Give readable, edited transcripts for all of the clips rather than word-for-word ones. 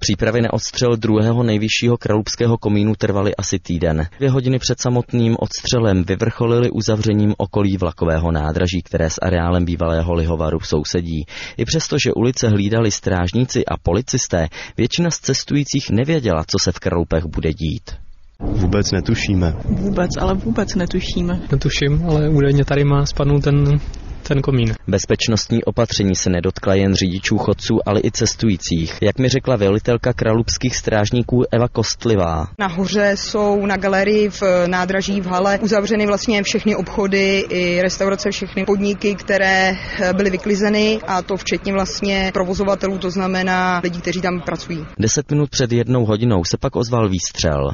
Přípravy na odstřel druhého nejvyššího kralupského komínu trvaly asi týden. 2 hodiny před samotným odstřelem vyvrcholily uzavřením okolí vlakového nádraží, které s areálem bývalého lihovaru sousedí. I přesto, že ulice hlídali strážníci a policisté, většina z cestujících nevěděla, co se v Kralupech bude dít. Vůbec netušíme. Vůbec netušíme. Netuším, ale údajně tady má spadnout ten komín. Bezpečnostní opatření se nedotkla jen řidičů chodců, ale i cestujících. Jak mi řekla velitelka kralupských strážníků Eva Kostlivá. Nahoře jsou na galerii v nádraží v hale uzavřeny vlastně všechny obchody i restaurace, všechny podniky, které byly vyklizeny, a to včetně vlastně provozovatelů, to znamená lidí, kteří tam pracují. 10 minut před 1 hodinou se pak ozval výstřel.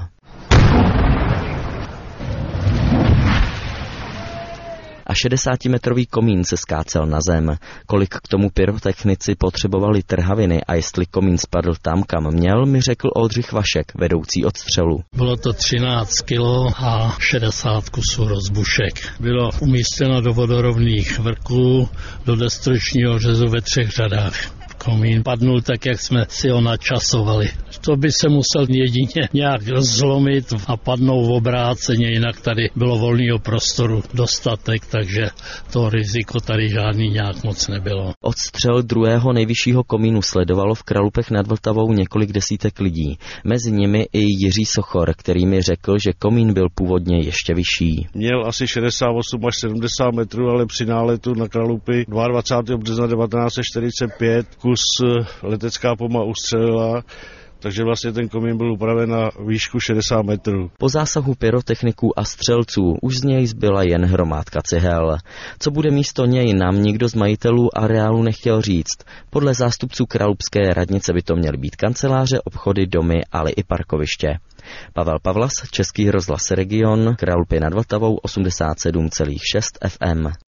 A 60metrový komín se skácel na zem. Kolik k tomu pyrotechnici potřebovali trhaviny a jestli komín spadl tam, kam měl, mi řekl Oldřich Vašek, vedoucí odstřelu. Bylo to 13 kilo a 60 kusů rozbušek. Bylo umístěno do vodorovných vrků, do destrukčního řezu ve 3 řadách. Komín padnul tak, jak jsme si ho načasovali. To by se musel jedině nějak zlomit a padnout v obráceně, jinak tady bylo volného prostoru dostatek, takže to riziko tady žádný nějak moc nebylo. Odstřel druhého nejvyššího komínu sledovalo v Kralupech nad Vltavou několik desítek lidí. Mezi nimi i Jiří Sochor, který mi řekl, že komín byl původně ještě vyšší. Měl asi 68 až 70 metrů, ale při náletu na Kralupy 22. března 1945 kus letecká poma ustřelila, takže vlastně ten komín byl upraven na výšku 60 metrů. Po zásahu pyrotechniků a střelců už z něj zbyla jen hromádka cihel. Co bude místo něj, nám nikdo z majitelů areálu nechtěl říct. Podle zástupců kralupské radnice by to měly být kanceláře, obchody, domy, ale i parkoviště. Pavel Pavlas, Český rozhlas Region, Kralupy nad Vltavou, 87,6 FM.